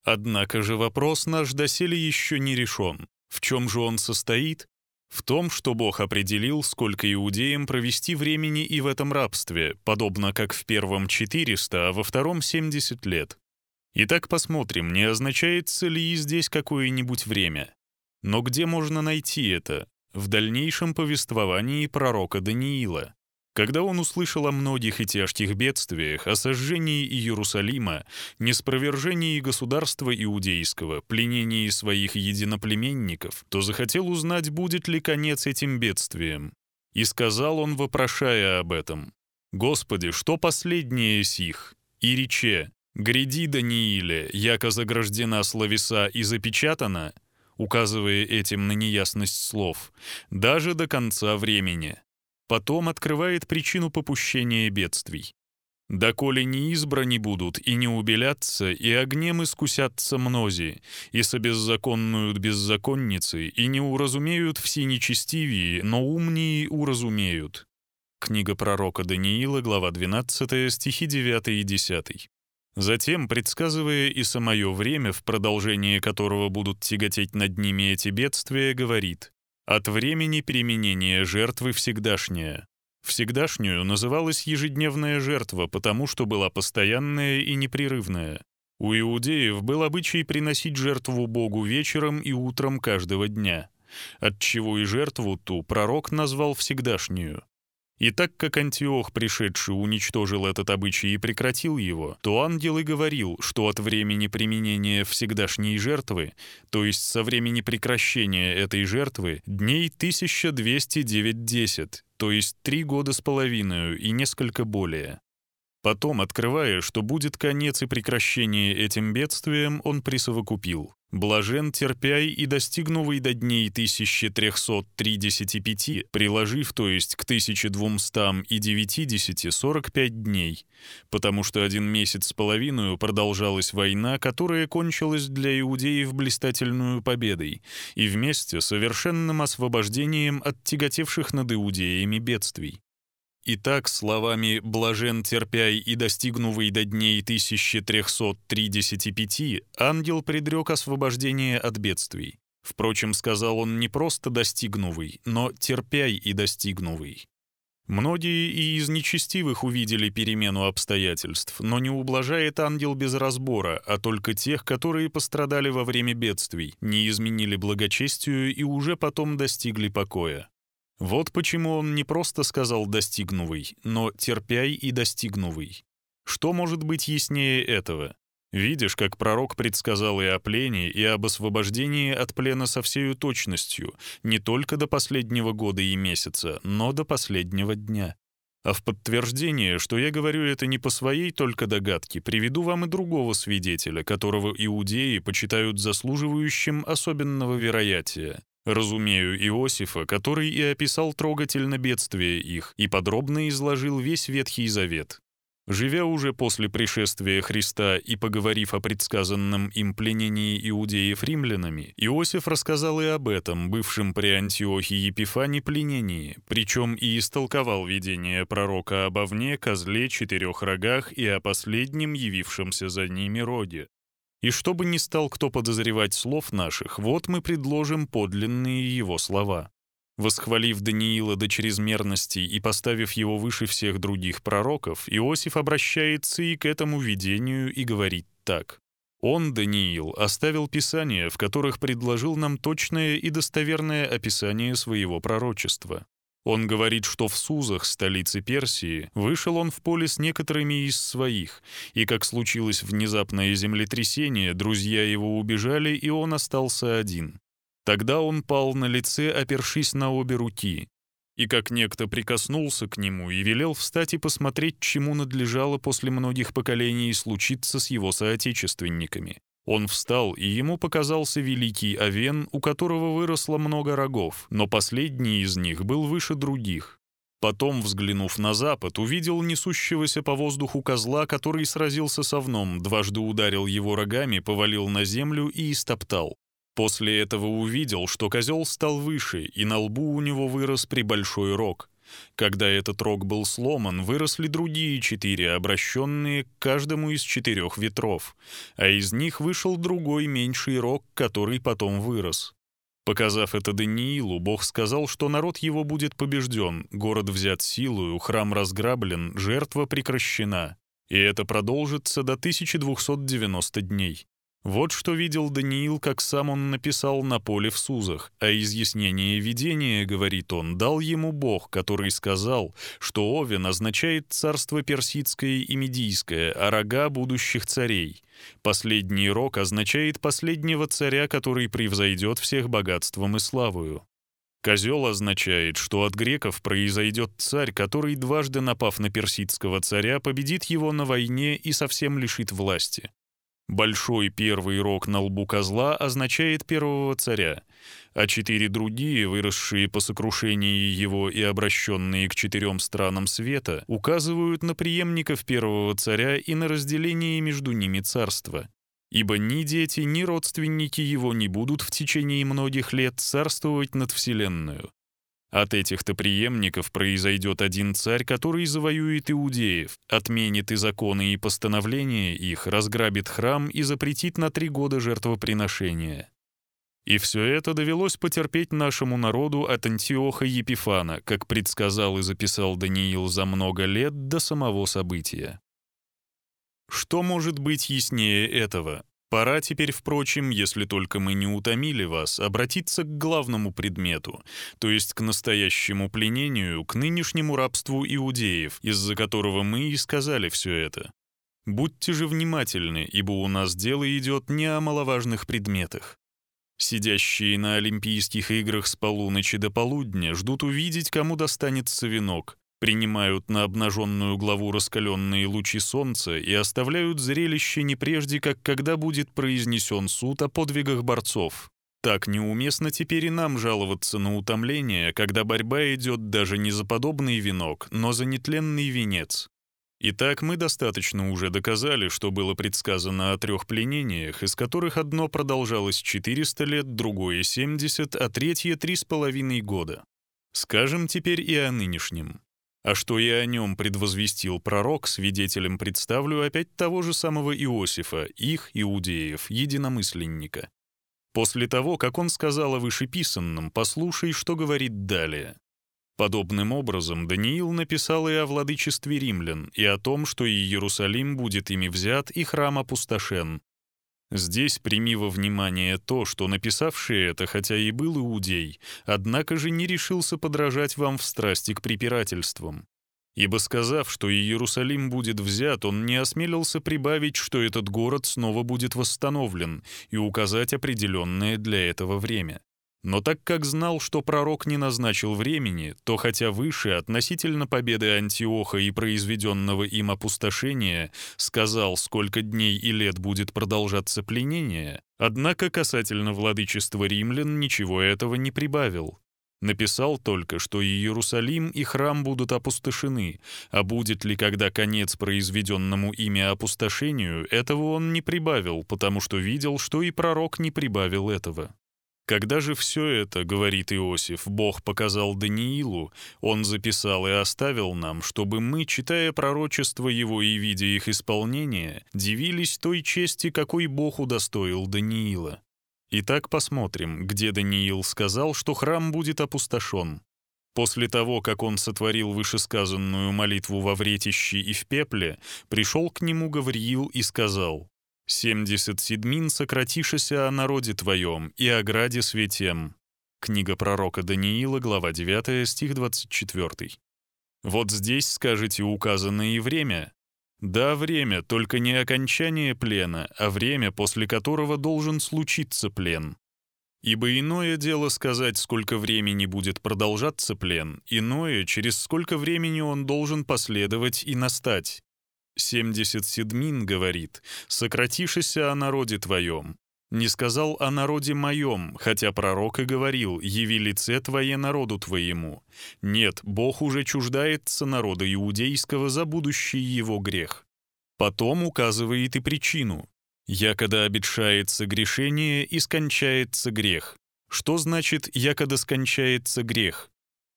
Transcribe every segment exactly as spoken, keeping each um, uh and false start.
Однако же вопрос наш доселе еще не решен. В чем же он состоит? В том, что Бог определил, сколько иудеям провести времени и в этом рабстве, подобно как в первом четыреста, а во втором семьдесят лет. Итак, посмотрим, не означается ли и здесь какое-нибудь время. Но где можно найти это? В дальнейшем повествовании пророка Даниила. Когда он услышал о многих и тяжких бедствиях, о сожжении Иерусалима, неспровержении государства иудейского, пленении своих единоплеменников, то захотел узнать, будет ли конец этим бедствиям. И сказал он, вопрошая об этом: «Господи, что последнее сих?» И рече: «Гряди, Данииле, яко заграждена словеса и запечатана», указывая этим на неясность слов, «даже до конца времени». Потом открывает причину попущения бедствий. «Доколе не избрани будут, и не убелятся, и огнем искусятся мнози, и собеззаконнуют беззаконницы, и не уразумеют все нечестивые, но умние уразумеют». Книга пророка Даниила, глава двенадцатая, стихи девятый и десятый. Затем, предсказывая и самое время, в продолжение которого будут тяготеть над ними эти бедствия, говорит: «От времени применения жертвы всегдашняя». Всегдашнюю называлась ежедневная жертва, потому что была постоянная и непрерывная. У иудеев был обычай приносить жертву Богу вечером и утром каждого дня, отчего и жертву ту пророк назвал всегдашнюю. И так как Антиох, пришедший, уничтожил этот обычай и прекратил его, то ангел и говорил, что от времени применения всегдашней жертвы, то есть со времени прекращения этой жертвы, дней тысяча двести девять-десять, то есть три года с половиной и несколько более. Потом, открывая, что будет конец и прекращение этим бедствиям, он присовокупил: «Блажен терпяй и достигнувый до дней тысячи трехсот тридесяти пяти, приложив, то есть к тысяче двумстам и девятидесяти, сорок пять дней, потому что один месяц с половиной продолжалась война, которая кончилась для иудеев блистательную победой и вместе совершенным освобождением от тяготевших над иудеями бедствий». Итак, словами «блажен терпяй и достигнувый до дней тысячи трехсот тридесяти пяти» ангел предрек освобождение от бедствий. Впрочем, сказал он не просто «достигнувый», но «терпяй и достигнувый». Многие и из нечестивых увидели перемену обстоятельств, но не ублажает ангел без разбора, а только тех, которые пострадали во время бедствий, не изменили благочестию и уже потом достигли покоя. Вот почему он не просто сказал «достигнувый», но «терпяй и достигнувый». Что может быть яснее этого? Видишь, как пророк предсказал и о плене, и об освобождении от плена со всею точностью, не только до последнего года и месяца, но до последнего дня. А в подтверждение, что я говорю это не по своей только догадке, приведу вам и другого свидетеля, которого иудеи почитают заслуживающим особенного вероятия. Разумею Иосифа, который и описал трогательно бедствие их и подробно изложил весь Ветхий Завет. Живя уже после пришествия Христа и поговорив о предсказанном им пленении иудеев римлянами, Иосиф рассказал и об этом, бывшем при Антиохе Епифане, пленении, причем и истолковал видение пророка об овне, козле, четырех рогах и о последнем явившемся за ними роде. И чтобы не стал кто подозревать слов наших, вот мы предложим подлинные его слова. Восхвалив Даниила до чрезмерности и поставив его выше всех других пророков, Иосиф обращается и к этому видению и говорит так: «Он, Даниил, оставил писания, в которых предложил нам точное и достоверное описание своего пророчества. Он говорит, что в Сузах, столице Персии, вышел он в поле с некоторыми из своих, и как случилось внезапное землетрясение, друзья его убежали, и он остался один. Тогда он пал на лице, опершись на обе руки, и как некто прикоснулся к нему и велел встать и посмотреть, чему надлежало после многих поколений случиться с его соотечественниками. Он встал, и ему показался великий овен, у которого выросло много рогов, но последний из них был выше других. Потом, взглянув на запад, увидел несущегося по воздуху козла, который сразился с овном, дважды ударил его рогами, повалил на землю и истоптал. После этого увидел, что козел стал выше, и на лбу у него вырос прибольшой рог. Когда этот рог был сломан, выросли другие четыре, обращенные к каждому из четырех ветров, а из них вышел другой меньший рог, который потом вырос. Показав это Даниилу, Бог сказал, что народ его будет побежден, город взят силою, храм разграблен, жертва прекращена, и это продолжится до тысячи двухсот девяноста дней. Вот что видел Даниил, как сам он написал на поле в Сузах, а изъяснение видения, говорит он, дал ему Бог, который сказал, что Овен означает царство персидское и медийское, а рога будущих царей. Последний рог означает последнего царя, который превзойдет всех богатством и славою. Козел означает, что от греков произойдет царь, который, дважды напав на персидского царя, победит его на войне и совсем лишит власти. Большой первый рог на лбу козла означает первого царя, а четыре другие, выросшие по сокрушении его и обращенные к четырем странам света, указывают на преемников первого царя и на разделение между ними царства. Ибо ни дети, ни родственники его не будут в течение многих лет царствовать над вселенную. От этих-то преемников произойдет один царь, который завоюет иудеев, отменит и законы, и постановления их, разграбит храм и запретит на три года жертвоприношения. И все это довелось потерпеть нашему народу от Антиоха Епифана, как предсказал и записал Даниил за много лет до самого события. Что может быть яснее этого? Пора теперь, впрочем, если только мы не утомили вас, обратиться к главному предмету, то есть к настоящему пленению, к нынешнему рабству иудеев, из-за которого мы и сказали все это. Будьте же внимательны, ибо у нас дело идет не о маловажных предметах. Сидящие на Олимпийских играх с полуночи до полудня ждут увидеть, кому достанется венок, принимают на обнаженную главу раскаленные лучи солнца и оставляют зрелище не прежде, как когда будет произнесен суд о подвигах борцов. Так неуместно теперь и нам жаловаться на утомление, когда борьба идет даже не за подобный венок, но за нетленный венец. Итак, мы достаточно уже доказали, что было предсказано о трех пленениях, из которых одно продолжалось четыреста лет, другое — семьдесят, а третье — три с половиной года. Скажем теперь и о нынешнем. А что я о нем предвозвестил пророк, свидетелем представлю опять того же самого Иосифа, их, иудеев, единомысленника. После того, как он сказал о вышеписанном, послушай, что говорит далее. Подобным образом Даниил написал и о владычестве римлян, и о том, что и Иерусалим будет ими взят, и храм опустошен. Здесь прими во внимание то, что написавший это, хотя и был иудей, однако же не решился подражать вам в страсти к препирательствам. Ибо, сказав, что Иерусалим будет взят, он не осмелился прибавить, что этот город снова будет восстановлен, и указать определенное для этого время. Но так как знал, что пророк не назначил времени, то хотя выше относительно победы Антиоха и произведенного им опустошения сказал, сколько дней и лет будет продолжаться пленение, однако касательно владычества римлян ничего этого не прибавил. Написал только, что Иерусалим и храм будут опустошены, а будет ли когда конец произведенному ими опустошению, этого он не прибавил, потому что видел, что и пророк не прибавил этого. Когда же все это, говорит Иосиф, Бог показал Даниилу, он записал и оставил нам, чтобы мы, читая пророчества его и видя их исполнение, дивились той чести, какой Бог удостоил Даниила. Итак, посмотрим, где Даниил сказал, что храм будет опустошен. После того, как он сотворил вышесказанную молитву во вретище и в пепле, пришел к нему Гавриил и сказал: «Семьдесят седмин сократишися о народе твоем и о граде святем». Книга пророка Даниила, глава девятая, стих двадцать четвёртый. Вот здесь, скажете, указано и время. Да, время, только не окончание плена, а время, после которого должен случиться плен. Ибо иное дело сказать, сколько времени будет продолжаться плен, иное, через сколько времени он должен последовать и настать. «Семьдесят седмин, — говорит, — сократишися о народе твоем». Не сказал о народе моем, хотя пророк и говорил: «Яви лице твое народу твоему». Нет, Бог уже чуждается народа иудейского за будущий его грех. Потом указывает и причину. «Якода обетшается грешение и скончается грех». Что значит «якода скончается грех»?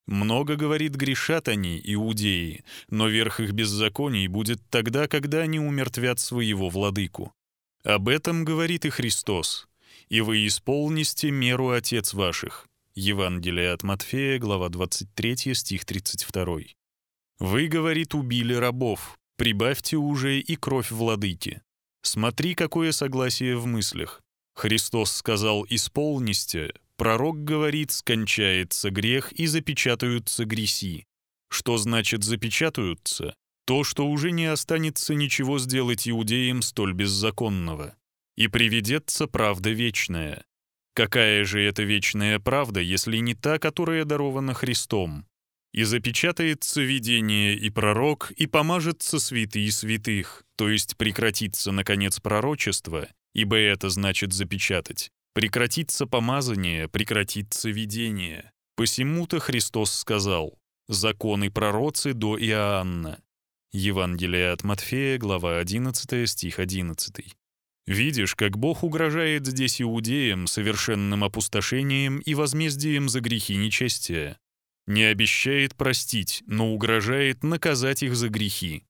Много, говорит, грешат они, иудеи, но верх их беззаконий будет тогда, когда они умертвят своего владыку. Об этом говорит и Христос. И вы исполнисте меру отец ваших». Евангелие от Матфея, глава двадцать третья, стих тридцать второй. «Вы, говорит, убили рабов, прибавьте уже и кровь владыки». Смотри, какое согласие в мыслях. Христос сказал «исполнисте», пророк говорит «скончается грех и запечатаются греси». Что значит «запечатаются»? То, что уже не останется ничего сделать иудеям столь беззаконного. «И приведется правда вечная». Какая же это вечная правда, если не та, которая дарована Христом? «И запечатается видение и пророк, и помажется святый святых», то есть прекратится, наконец, пророчество, ибо это значит запечатать. Прекратится помазание, прекратится видение. Посему-то Христос сказал: «Законы пророцы до Иоанна». Евангелие от Матфея, глава одиннадцатая, стих одиннадцатый. Видишь, как Бог угрожает здесь иудеям совершенным опустошением и возмездием за грехи нечестия. Не обещает простить, но угрожает наказать их за грехи.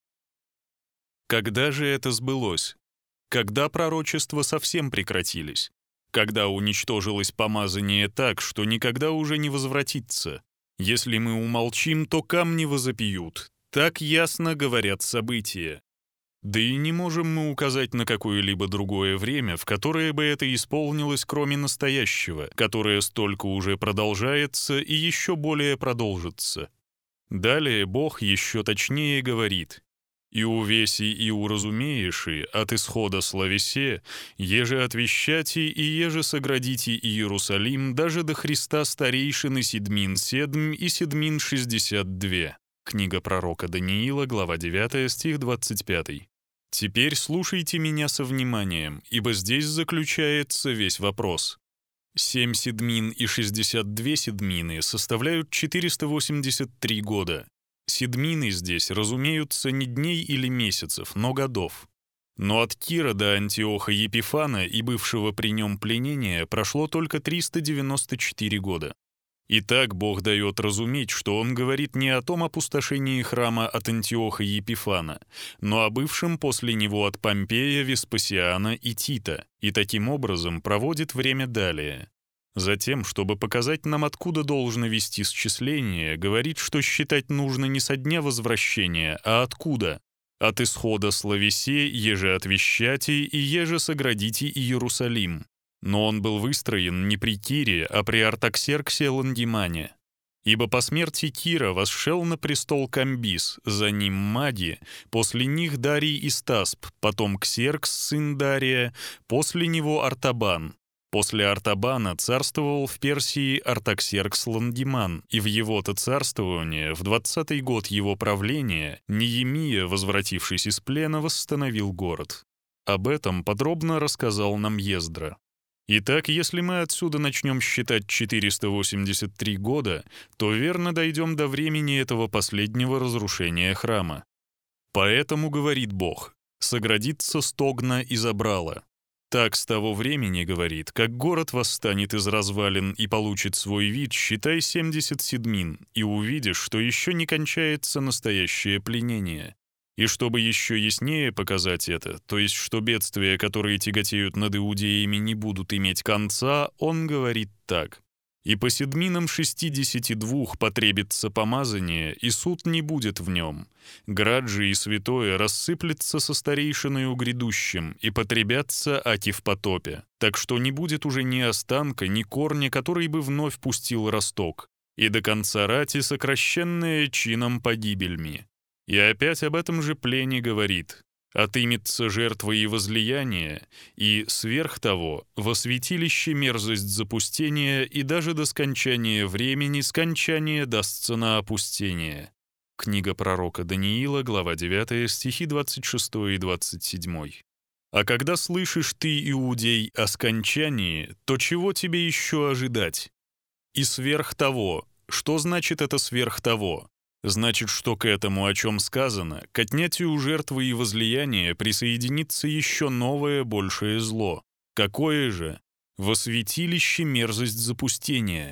Когда же это сбылось? Когда пророчества совсем прекратились? Когда уничтожилось помазание так, что никогда уже не возвратится? Если мы умолчим, то камни возопьют. Так ясно говорят события. Да и не можем мы указать на какое-либо другое время, в которое бы это исполнилось, кроме настоящего, которое столько уже продолжается и еще более продолжится. Далее Бог еще точнее говорит: «И увеси и уразумееши от исхода словесе, еже отвещати и еже соградите Иерусалим даже до Христа старейшины седьмин седм и седьмин шестьдесят две». Книга пророка Даниила, глава девятая, стих двадцать пятый. Теперь слушайте меня со вниманием, ибо здесь заключается весь вопрос. Семь седмин и шестьдесят две седмины составляют четыреста восемьдесят три года. Седмины здесь разумеются не дней или месяцев, но годов. Но от Кира до Антиоха Епифана и бывшего при нем пленения прошло только триста девяносто четыре года. Итак, Бог дает разуметь, что Он говорит не о том опустошении храма от Антиоха Епифана, но о бывшем после него от Помпея, Веспасиана и Тита, и таким образом проводит время далее. Затем, чтобы показать нам, откуда должно вести счисление, говорит, что считать нужно не со дня возвращения, а откуда? От исхода словесе, еже отвещати и еже соградите Иерусалим. Но он был выстроен не при Кире, а при Артаксерксе Лангимане. Ибо по смерти Кира восшел на престол Камбис, за ним Мади, после них Дарий и Стасп, потом Ксеркс, сын Дария, после него Артабан. После Артабана царствовал в Персии Артаксеркс Лангиман, и в его-то царствование, в двадцатый год его правления, Неемия, возвратившись из плена, восстановил город. Об этом подробно рассказал нам Ездра. Итак, если мы отсюда начнем считать четыреста восемьдесят три года, то верно дойдем до времени этого последнего разрушения храма. Поэтому, говорит Бог, соградится стогна и забрала. Так с того времени, говорит, как город восстанет из развалин и получит свой вид, считай семьдесят седмин, и увидишь, что еще не кончается настоящее пленение. И чтобы еще яснее показать это, то есть что бедствия, которые тяготеют над иудеями, не будут иметь конца, он говорит так: «И по седминам шестидесяти двух потребится помазание, и суд не будет в нем. Град же и святое рассыплется со старейшиною грядущим, и потребятся аки в потопе. Так что не будет уже ни останка, ни корня, который бы вновь пустил росток, и до конца рати сокращенная чином погибельми». И опять об этом же плене говорит: «Отымется жертва и возлияние, и, сверх того, во святилище мерзость запустения, и даже до скончания времени скончание дастся на опустение». Книга пророка Даниила, глава девятая, стихи двадцать шестой и двадцать седьмой. «А когда слышишь ты, иудей, о скончании, то чего тебе еще ожидать? И сверх того». Что значит это сверх того? Значит, что к этому, о чем сказано, к отнятию жертвы и возлияния присоединится еще новое большее зло. Какое же? Во святилище мерзость запустения.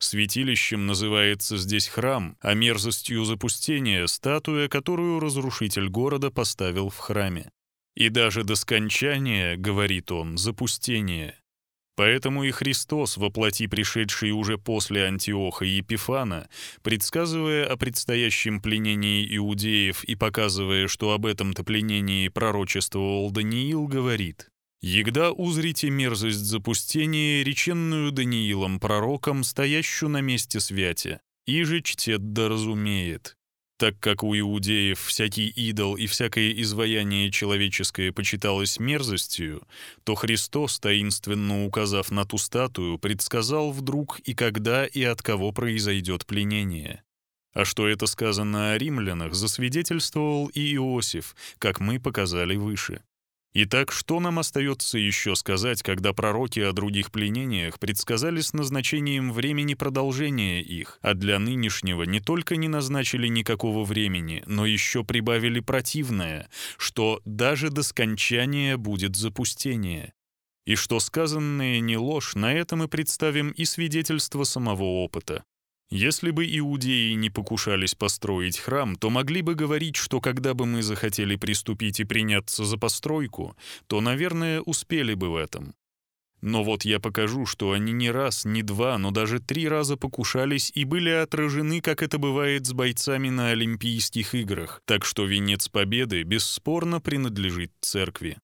Святилищем называется здесь храм, а мерзостью запустения — статуя, которую разрушитель города поставил в храме. И даже до скончания, говорит он, запустение. Поэтому и Христос, во плоти пришедший уже после Антиоха и Епифана, предсказывая о предстоящем пленении иудеев и показывая, что об этом-то пленении пророчествовал Даниил, говорит: «Егда узрите мерзость запустения, реченную Даниилом пророком, стоящую на месте святя, иже чтет да разумеет». Так как у иудеев всякий идол и всякое изваяние человеческое почиталось мерзостью, то Христос, таинственно указав на ту статую, предсказал вдруг и когда и от кого произойдет пленение. А что это сказано о римлянах, засвидетельствовал и Иосиф, как мы показали выше. Итак, что нам остается еще сказать, когда пророки о других пленениях предсказали с назначением времени продолжения их, а для нынешнего не только не назначили никакого времени, но еще прибавили противное, что даже до скончания будет запустение. И что сказанное не ложь, на этом мы представим и свидетельство самого опыта. Если бы иудеи не покушались построить храм, то могли бы говорить, что когда бы мы захотели приступить и приняться за постройку, то, наверное, успели бы в этом. Но вот я покажу, что они не раз, не два, но даже три раза покушались и были отражены, как это бывает с бойцами на Олимпийских играх, так что венец победы бесспорно принадлежит церкви.